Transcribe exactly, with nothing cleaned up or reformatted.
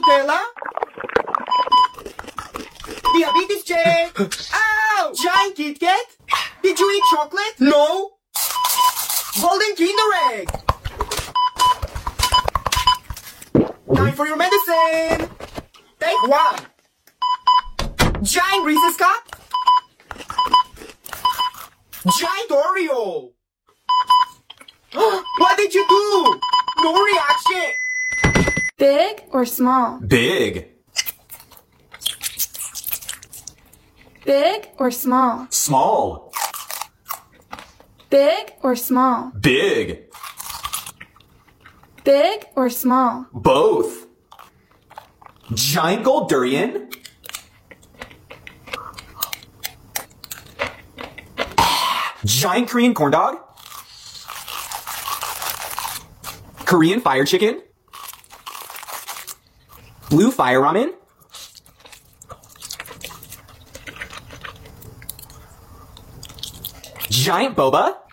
Nutella? Diabetes check! Ow! Giant Kit Kat? Did you eat chocolate? No! Golden Kinder Egg! Time for your medicine! Take one! Giant Reese's Cup? Giant Oreo! What did you do? No reaction! Big or small? Big. Big or small? Small. Big or small? Big. Big or small? Both. Giant gold durian. Giant Korean corn dog. Korean fire chicken. Blue fire ramen. Giant boba.